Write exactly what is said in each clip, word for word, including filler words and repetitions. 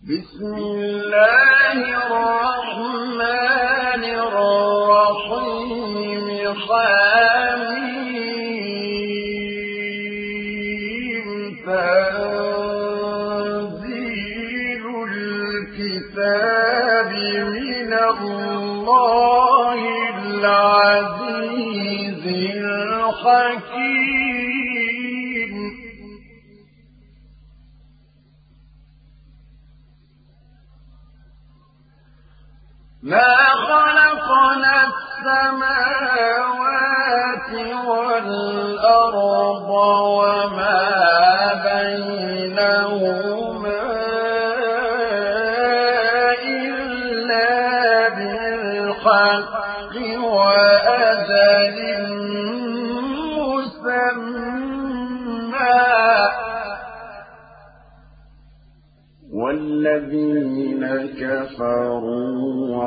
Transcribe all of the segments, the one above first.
بسم الله الرحمن الرحيم حميم تنزيل الكتاب من الله العزيز الحكيم ما خلقنا السماوات والأرض وما بينهما إلا بالحق وأجل مسمى والذين كفروا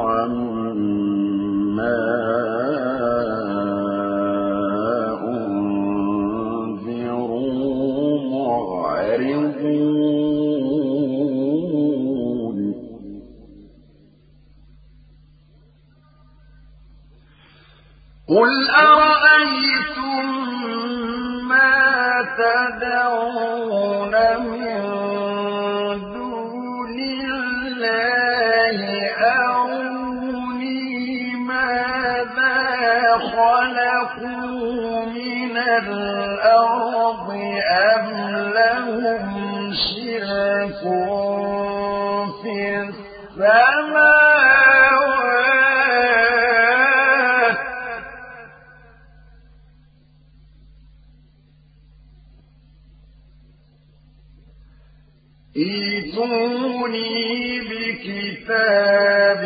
عما أنذروا معرضون قل أرأيتم ما تدعون من خلقوا من الأرض أم لهم شرك في السماوات ائتوني بكتاب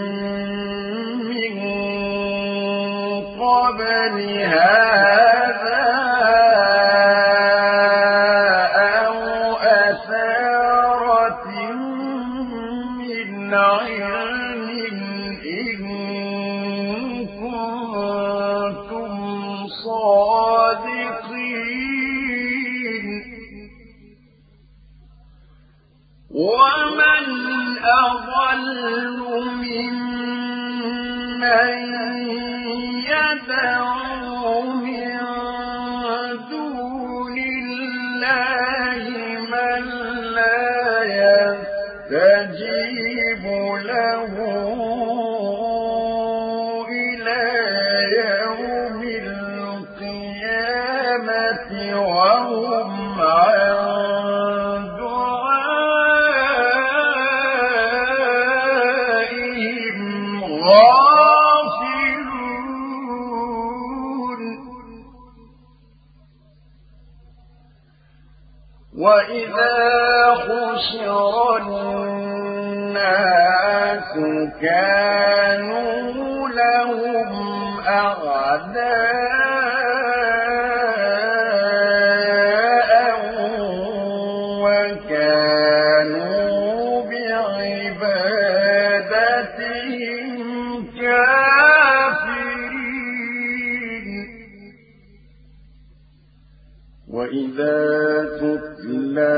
قبل هذا أو أثارة من علم إن كنتم صادقين ومن أضل ممن يدعو من دون الله من لا يستجيب له إلى يوم القيامة وهم عن دعائهم غافلون وإذا حشر الناس كانوا لهم أعداء وكانوا بعبادتهم كافرين وإذا تتلى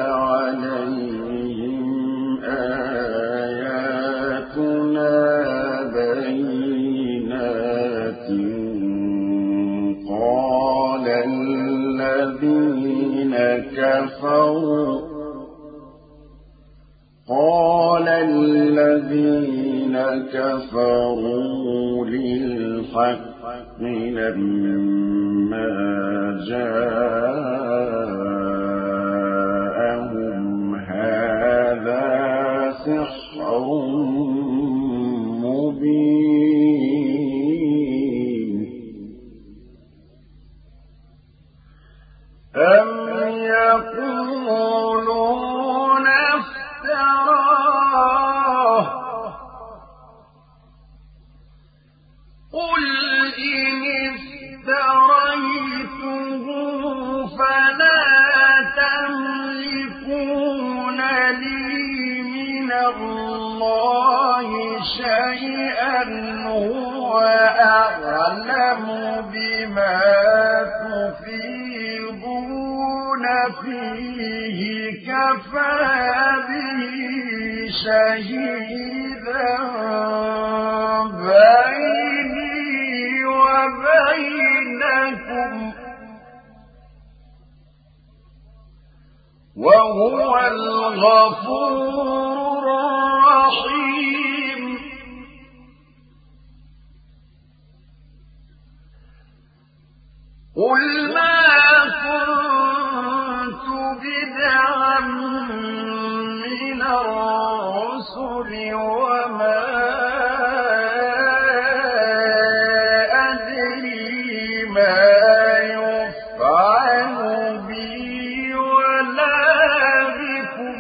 عليهم آياتنا بينات قال الذين كفروا قال الذين كفروا للحق لما جاءهم هذا سحر مبين أم يقولون افتراه قل إن افتريته فلا تملكون لي من الله شيئا هو أعلم بما تفيضون فيه كفى به شهيدا بيني وبينكم وهو الغفور الرحيم قل ما كنت بدعا من الرسل وما أدري ما يفعل بي ولا بكم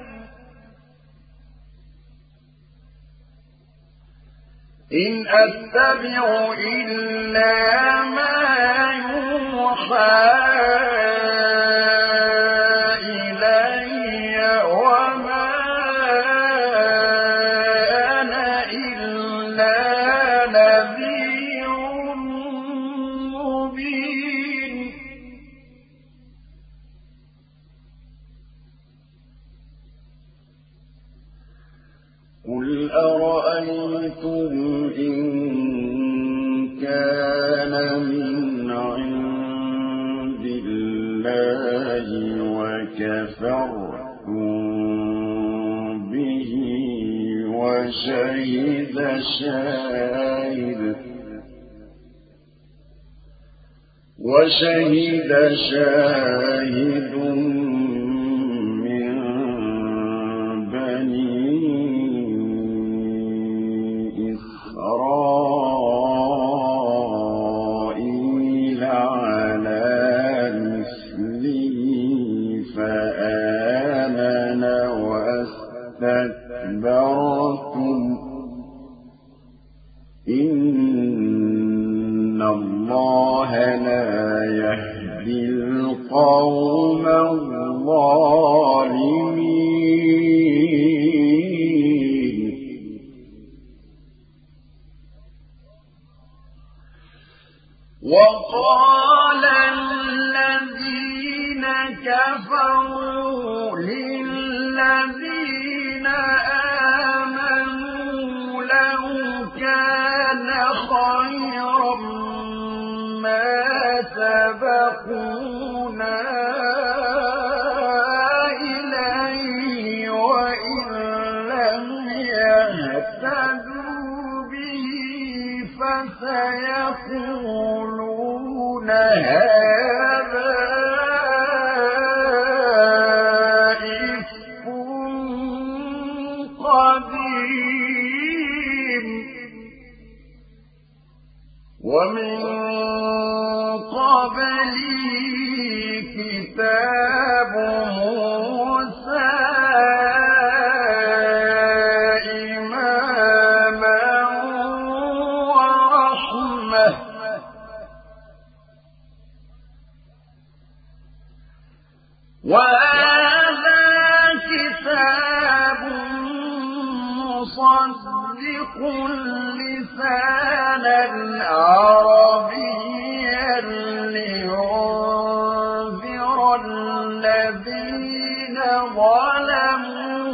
إن أتبع إلا ما يوحى إلي وما أنا إلا نذير مبين قل أرأيتم إن كان من عند الله وكفرتم به وشهد شاهد وشهد شاهد من بني إسرائيل على مثله فآمن واستكبرتم إن الله لا يهدي القوم الظالمين وقال الذين كفروا للذين آمنوا لو كان خيرا ما سبقونا إليه وإن لم يهتدوا به فسيقولون هذا إفك قديم ومن قبله كتاب موسى وهذا كتاب مصدق لسانا عربيا لينذر الذين ظلموا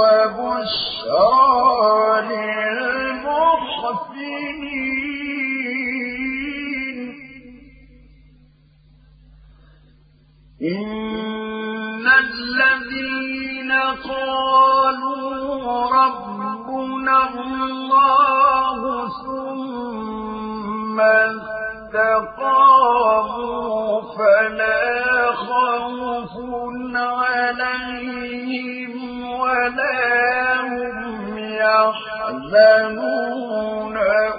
وبشرى للمحسنين إن الذين قالوا ربنا الله ثم استقاموا فلا خوف عليهم ولا هم يحزنون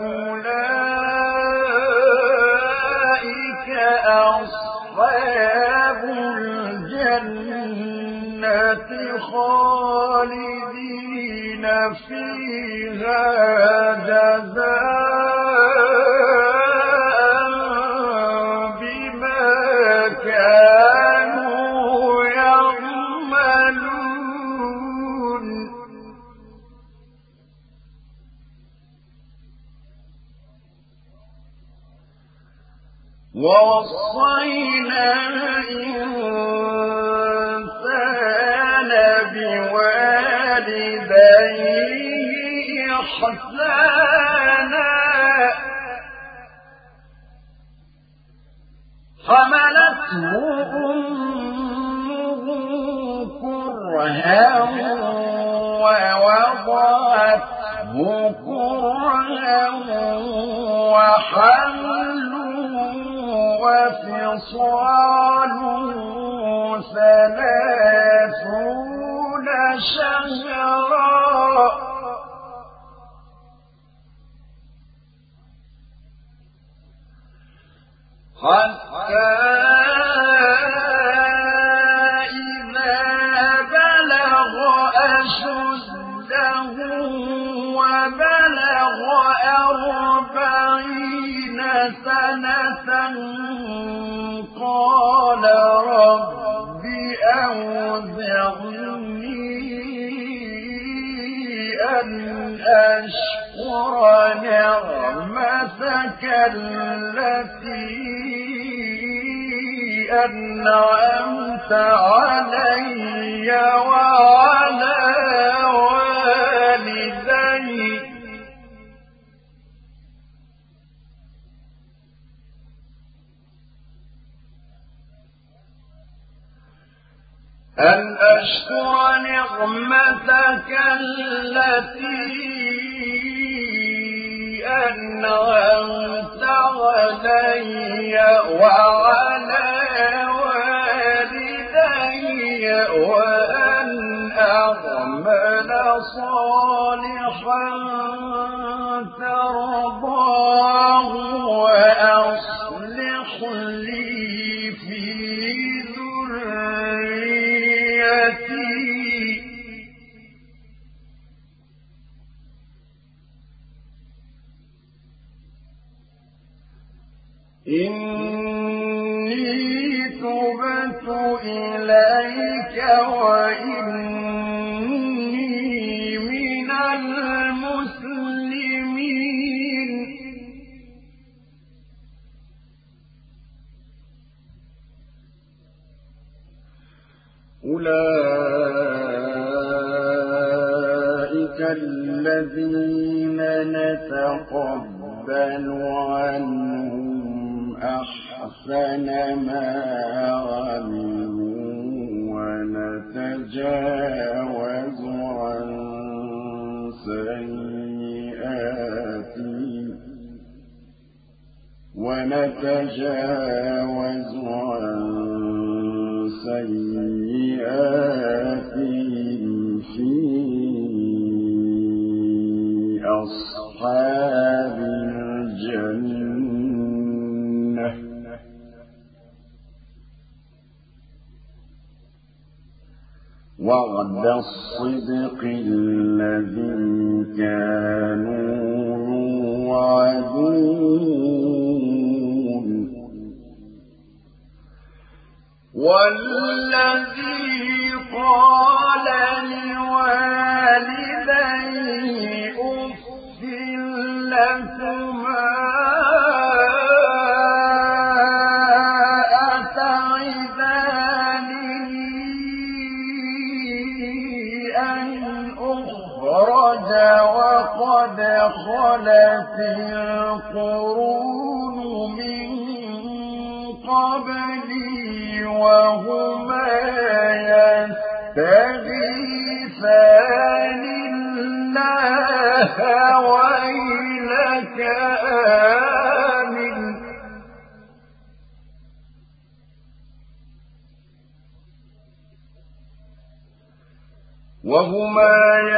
أولئك أصحاب الجنة خالدين فيها جزاء بما كانوا يعملون ووصينا الإنسان بوالديه بوالديه إحسانا حملته أمه كرها ووضعته كرها وحمله وفصاله ثلاثون شهرا حتى إذا بلغ أشده وبلغ أربعين سنة قال رب أوزعني أن أشكر نعمتك التي أنعمت علي وعلى والدي أن أشكر نعمتك التي أنعمت علي وعلى والدي وأن أعمل صالحا ترضاه وأصلح لي في ذريتي إني تبت إليك وإني من المسلمين أولئك الذين نتقبل عنهم أحسن ما عملوا ونتجاوز عن سيئاتهم ونتجاوز عن سيئاتهم في أصحاب الجنة وعد الصدق الذي كانوا يوعدون والذي قال لوالديه أف لكما وقد خلت القرون من قبلي وهما يستغيثان الله ويلك آمن وهما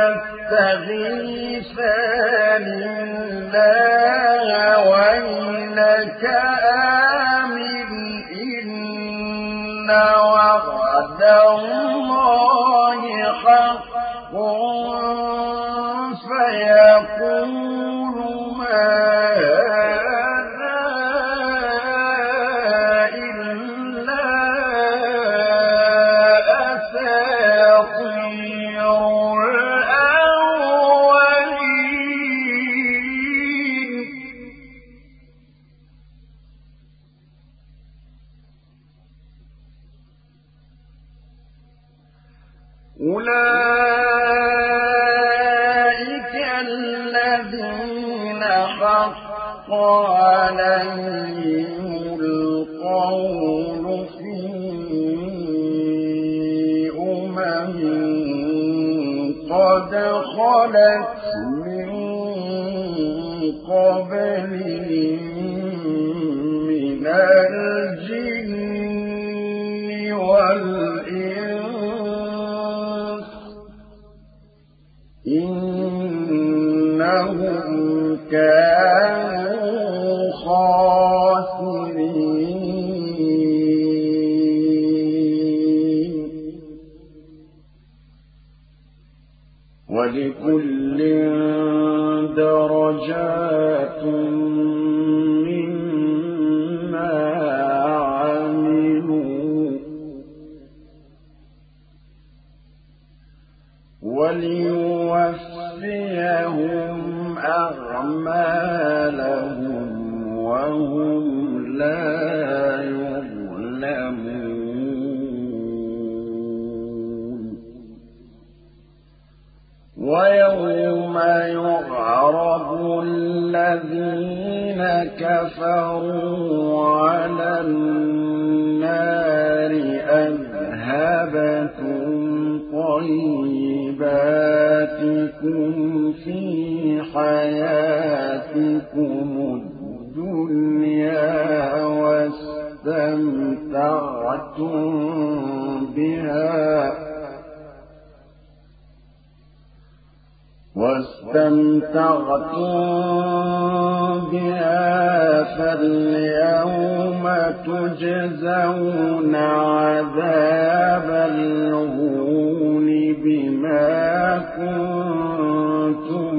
يستغيثان الله ويلك آمن إن وعد الله حق فيقول ما أولئك عليهم القول في أمم قد خلت من قبلهم من الجن والإنس إنهم كانوا خاسرين ولكل درجات مما عملوا وليوفيهم أعمالهم وهم لا يظلمون ويوم يعرض الذين كفروا على النار أذهبتم طيباتكم في حياتكم الدنيا واستمتعتم بها واستمتعتم بها فاليوم تجزون عذاب الهون بما كنتم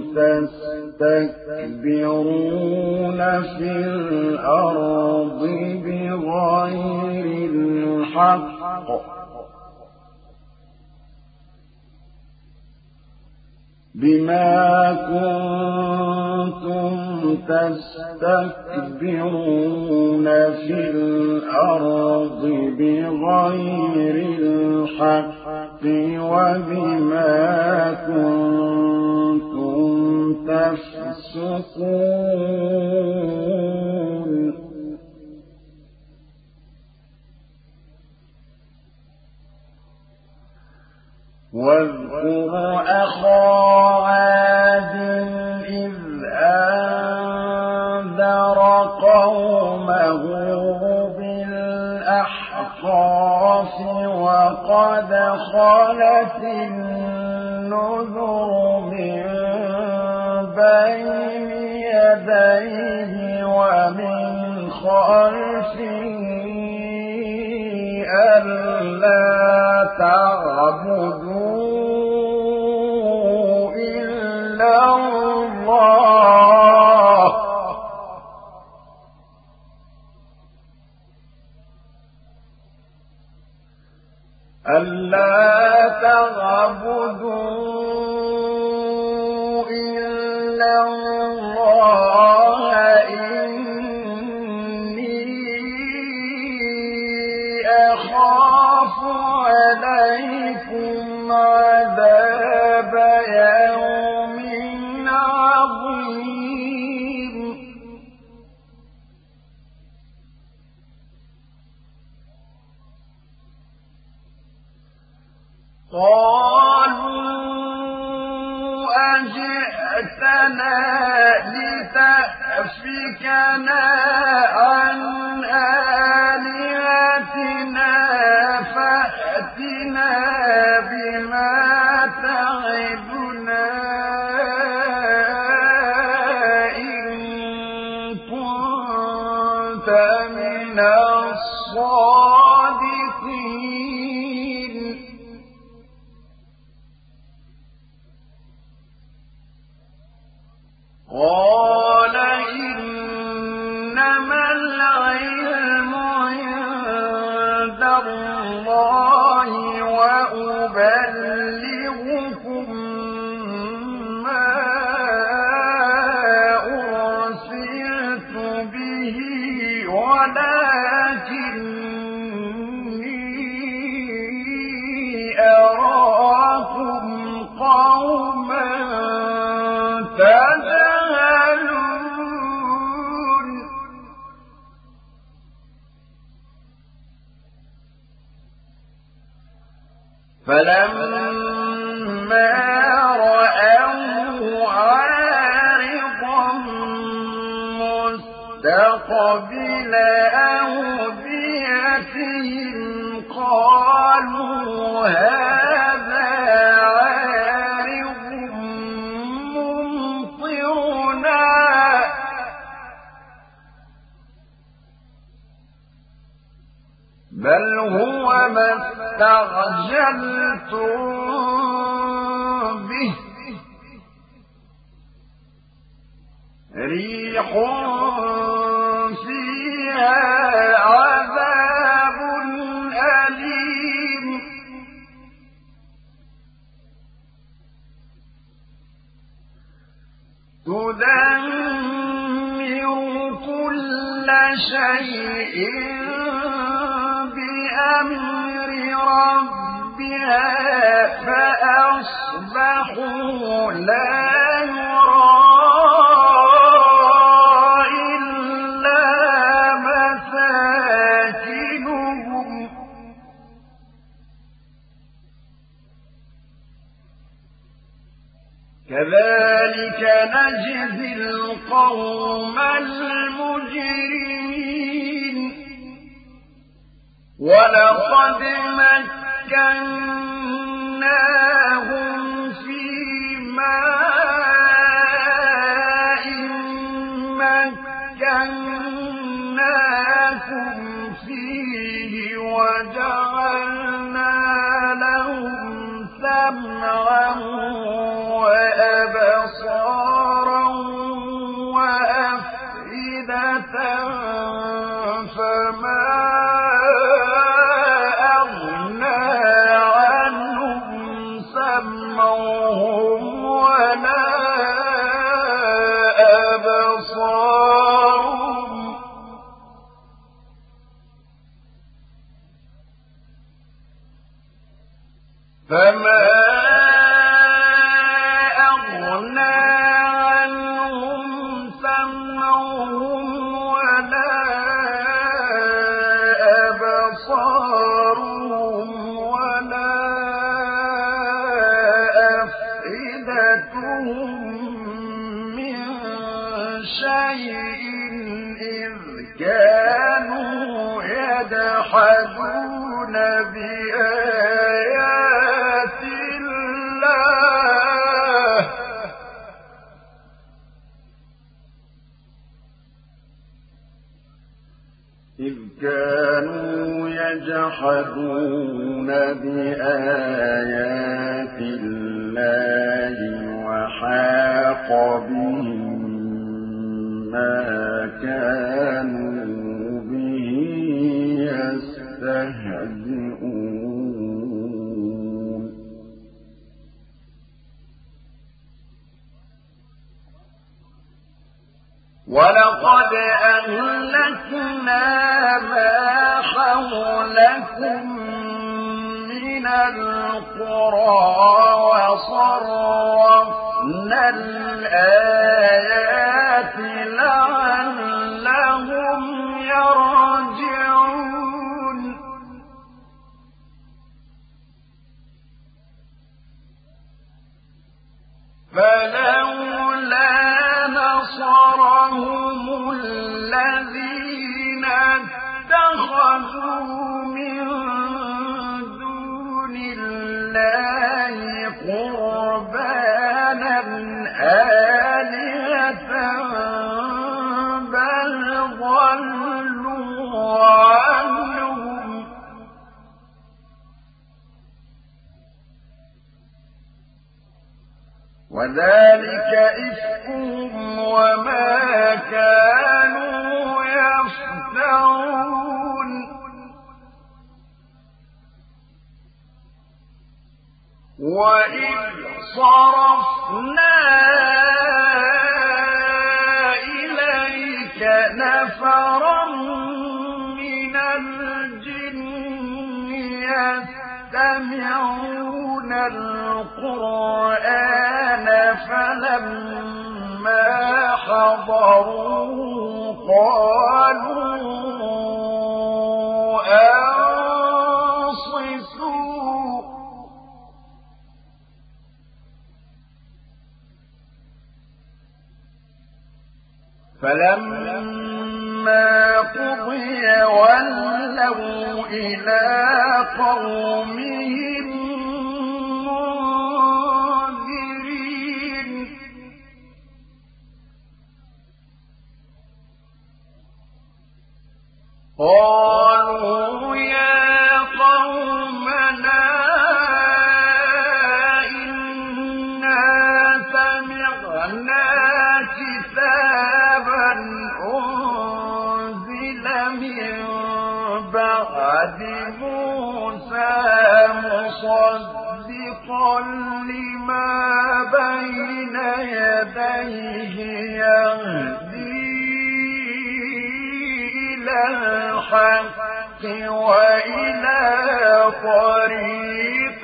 تستكبرون في الأرض بغير الحق بما كنتم تستكبرون في الأرض بغير الحق وبما كنتم تفسقون واذكر أخا عاد إذ أنذر قومه بالأحقاف وقد خلت النذر من بين يديه ومن خلفه ألا تعبدوا إلا الله ألا تعبدوا إلا الله إني أخاف عليكم عذاب يوم عظيم قالوا أجئتنا لتأفكنا عن آلهتنا فأتنا بما تعدنا إن كنت من الصادقين قال إنما العلم عند الله وأبلغكم ما أرسلت به ولكني أراكم قوما تجهلون فلما رأوه عارضا مستقبل أوديتهم قالوا هذا عارض ممطرنا بل هو ما استعجلتم به ريح فيها عذاب أليم تدمر كل شيء بأمر ربها فأصبحوا لا يرى إلا مساكنهم كذلك نجزي القوم المجرمين ولقد مكناهم في ماء مكناكم فيه وجعلنا لهم سمعا وأبصارا وأفئدة فما سمعهم ولا أبصارهم فما أغنى عنهم سمعهم ولا أبصارهم ولا من شيء إذ كانوا يجحدون بآيات الله إذ كانوا يجحدون بآيات الله وحاق بهم ما كانوا به يستهزئون ولقد أهلكنا ما حولكم من القرى وصرفنا الآيات لعلهم يرجعون فلولا نصرهم الذين اتخذوا من دون الله قربانا آلهة بل ضلوا عنهم وذلك إفكهم وما كانوا يفترون وإذ صرفنا إليك نفرا من الجن يستمعون القرآن فلما حضروا قالوا أنصتوا فلما قضي ولوا إلى قومهم منذرين قالوا يا قومنا إنا سمعنا كتابا أنزل من بعد موسى مصدقا لما بين يديه يهدي إلى الحق وإلى طريق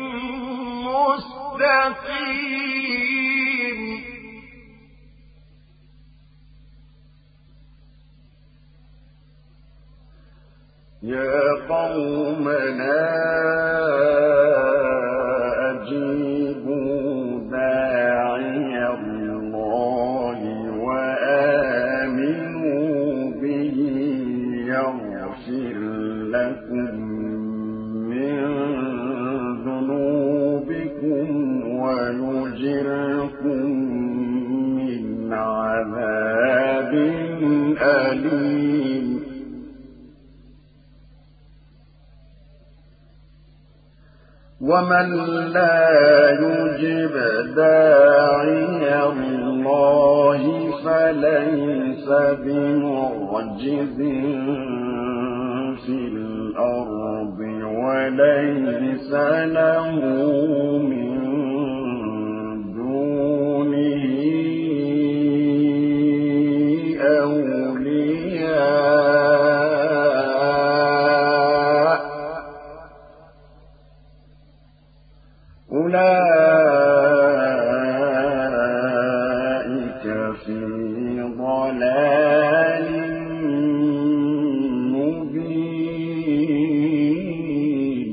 مستقيم يا قومنا أجيبوا داعي الله وآمنوا به يغفر لكم من ذنوبكم ويجركم من عذاب أليم ومن لا يجب داعي الله فليس بمعجز في الأرض وليس له من دونه أولياء أولئك في ضلال مبين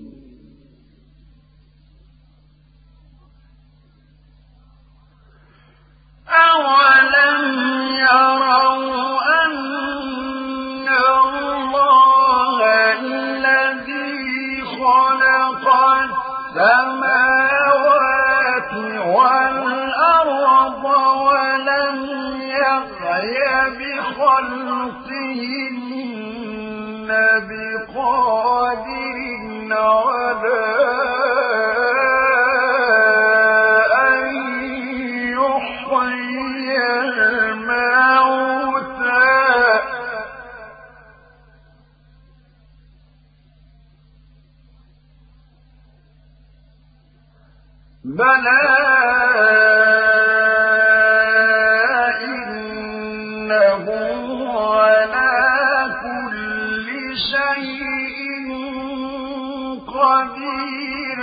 أولم يروا أن الله الذي خلق السماوات والأرض ولم يعي بخلقهن بقادر على أن يحيي الموتى بلى إنه على كل شيء قدير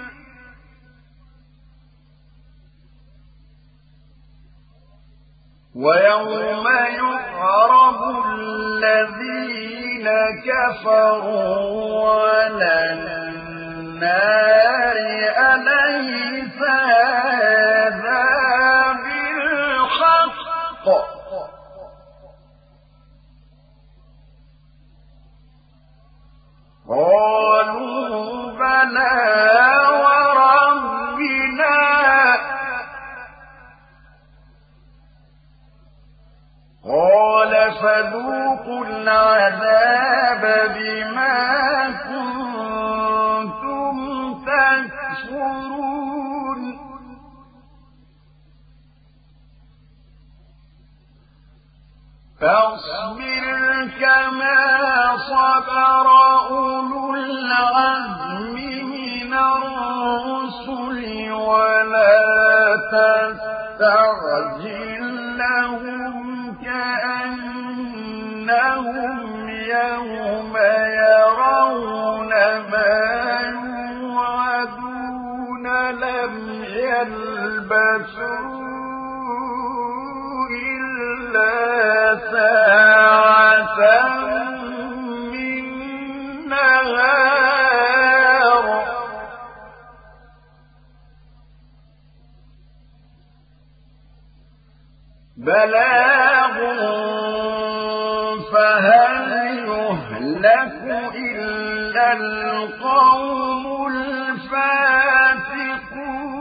ويوم يعرض الذين كفروا على النار أليس هذا بالحق قالوا بلى وربنا قال فذوقوا العذاب بما كنتم تكفرون فاصبر كما صبر أولو العزم من الرسل ولا تستعجل لهم كأنهم يوم يرون ما يوعدون لم يلبثوا إلا ساعة من نهار بلاغ فهل يهلك إلا القوم الفاسقون